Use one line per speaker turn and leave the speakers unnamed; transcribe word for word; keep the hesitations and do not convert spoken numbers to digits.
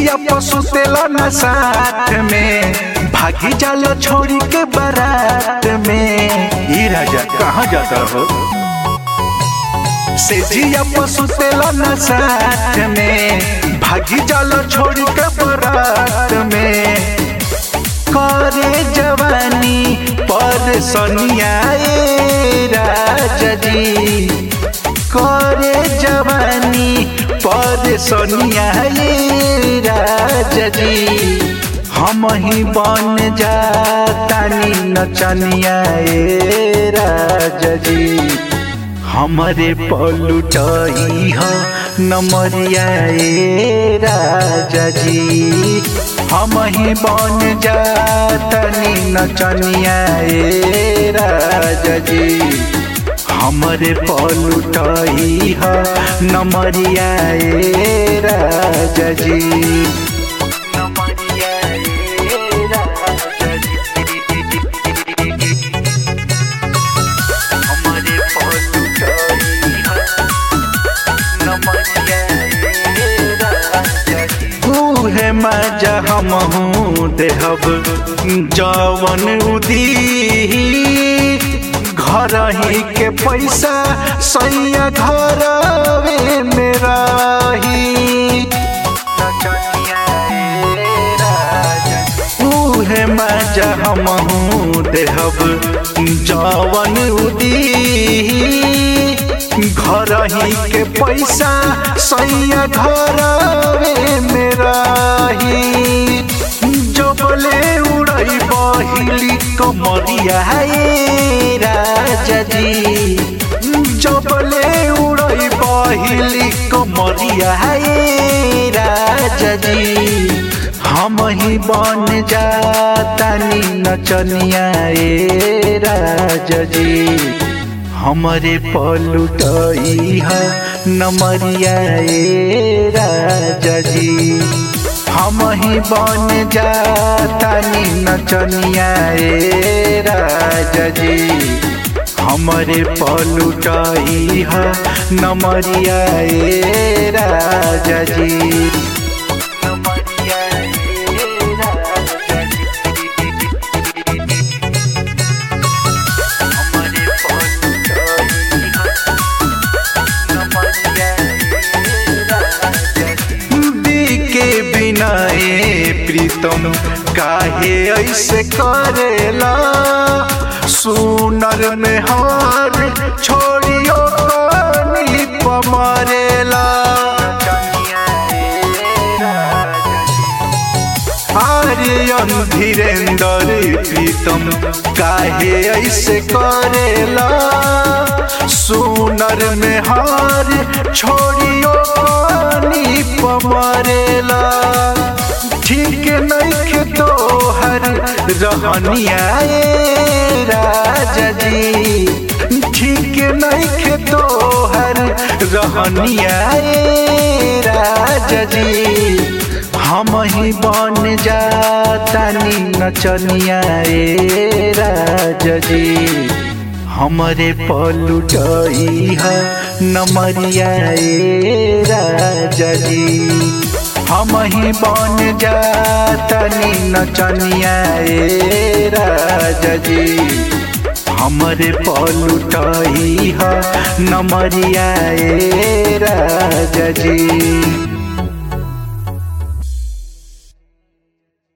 जिया पसुतेला न साथ में भागी जाला छोड़ी के बारात में। ई राजा कहाँ जाता हो से जिया पसुतेला न साथ में भागी जाला छोड़ी के बारात में। करे जवानी पर सोनिया राजा जी करे जवानी पर सोनिया राजा जी। हम ही बन जातानी नचनिया राजा जी हमरे पलुटई हो नमरिया राजा जी। हम ही बन जातानी नचनिया राजा जी हमरे पलुटई हो नमरिया राजा जी। मजा हम हूँ देहब जवन उदी घर ही के पैसा सैया घर मेरा ही उहे मजा हम हूँ देहब जवन उदी घर ही के पैसा सैया घर मेरा ही। जो बोले उड़ई बहिली कमरिया राजा जी जो बोले उड़ई बहिली कमरिया राजा जी। हम ही बन जातानी नचनिया राजा जी हमरे पलुटई है नमरिया राजा जी। हम ही बन जातानी नचनिया राजा जी हमरे पलुटई है नमरिया राजा जी। प्रीतम काहे ऐसे करेला सुनर में हार छोड़ियो कानी पमरेला। आर्यन धीरेन्द्र प्रीतम काहे ऐसे करेला सुनर में हार छोड़ियो कानी पमरेला। ठीक नहीं तो हर रहनिया राजा जी ठीक नहीं तो हर रहनिया राजा जी। हम ही बन जातानी नचनिया राजा जी हमरे पलुटई है नमरिया राजा जी। हम ही बन जातानी नचनिया राजा जी हमरे पलुटई है नमरिया राजा जी।